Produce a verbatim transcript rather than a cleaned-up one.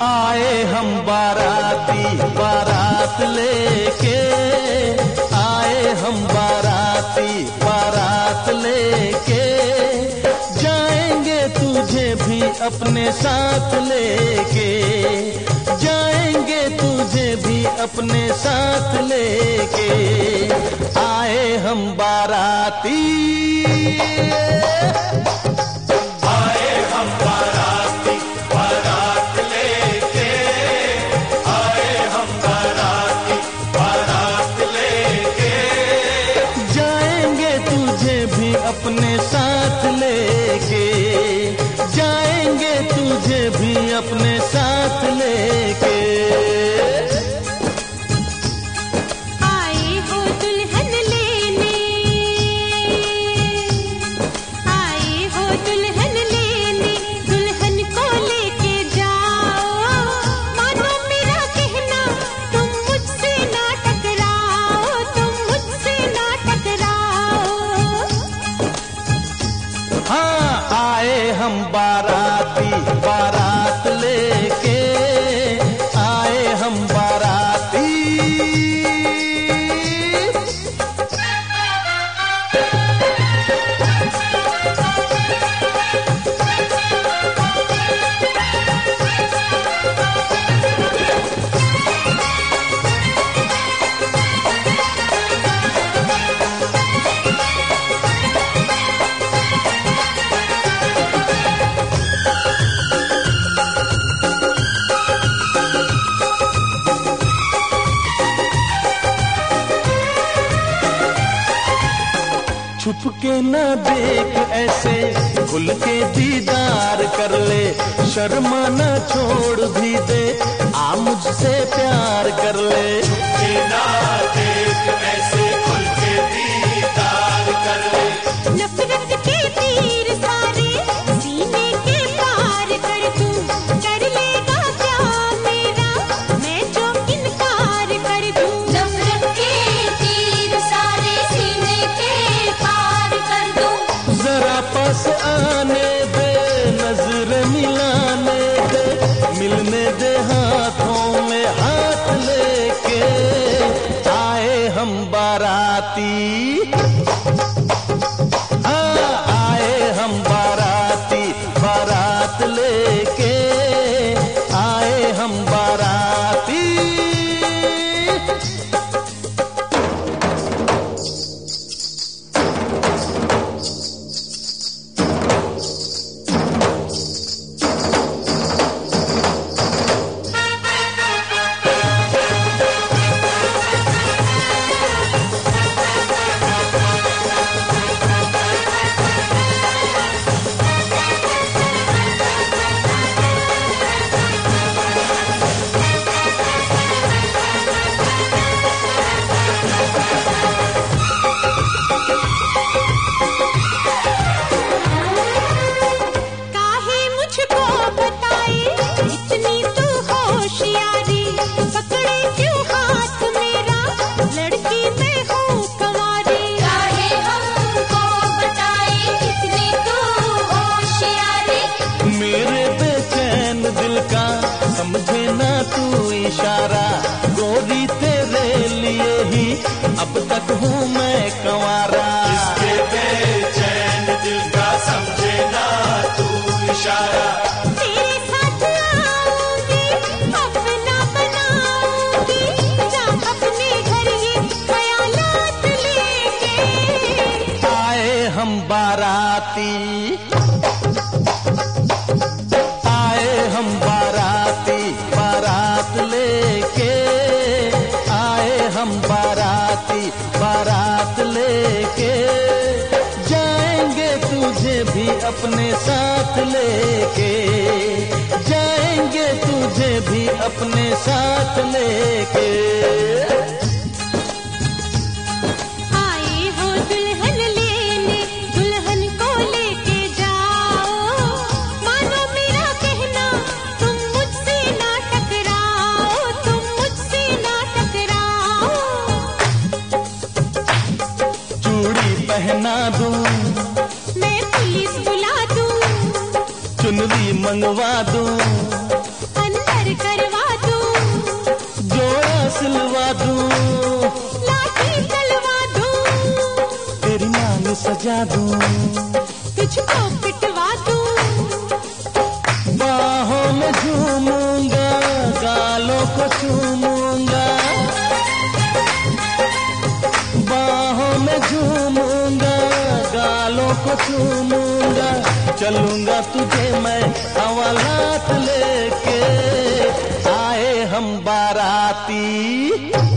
आए हम बाराती बारात लेके, आए हम बाराती बारात लेके, जाएंगे तुझे भी अपने साथ लेके, जाएंगे तुझे भी अपने साथ लेके, आए हम बाराती, आए हम बाराती बारात लेके, आए हम बाराती बारात लेके, जाएंगे तुझे भी अपने साथ लेके, जाएंगे तुझे भी अपने साथ लेके। आए हो दुल्हन लेने, आए हो दुल्हन लेने, दुल्हन को लेके जाओ, मानो मेरा कहना तुम मुझसे ना टकराओ, तुम मुझसे ना टकराओ। हाँ आए हम बाराती बारात लेके, आए हम बाराती। छुप के न देख ऐसे, खुल के दीदार कर ले, शर्मा न छोड़ भी दे, आ मुझसे प्यार कर ले। के ना देख ऐसे खुल के दीदार कर ले, नफरत के तीर सारे सीने के पार कर दूं, कर लेगा क्या मेरा मैं जो इनकार कर दूं। नफरत के तीर सारे सीने के पार कर दूं। जरा पास आने दे, नजर मिलाने दे, मिलने दे हाथों में हाथ लेके, आए हम बाराती, हाँ आए हम बाराती बारात लेके, आए हम बाराती। काहे मुझको बताए इतनी तू होशियारी, पकड़े क्यों हाथ मेरा लड़की मैं हूँ कंवारी। काहे हमको बताए इतनी तू होशियारी, मेरे बेचैन दिल का समझे ना तू इशारा, गोरी तेरे लिए ही अब तक हूँ मैं कंवारा। इसके बेचैन दिल का समझे ना तू इशारा, तेरे साथ आऊंगी अपना बनाऊंगी, जा अपने घर ये ख्यालात लेके। आए हम बाराती, आए हम बाराती बारात लेके, आए हम बाराती बारात लेके, जाएंगे तुझे भी अपने साथ लेके, जाएंगे तुझे भी अपने साथ लेके। आए हो दुल्हन लेने, दुल्हन को लेके जाओ, मानो मेरा कहना तुम मुझसे ना टकराओ, तुम मुझसे ना टकराओ। चूड़ी पहना दूं, मैं पुलिस बुला दूं, चुनरी मंगवा दूं, अंदर कर दूं, लाठी चलवा दूं, तेरी मांग सजा दूं, तुझको पिटवा दूं, बाहों में झूमूंगा, गालों को चूमूंगा, बाहों में झूमूंगा, गालों को चूमूंगा, चलूंगा तुझे मैं हवालात लेके, आए हम बाराती।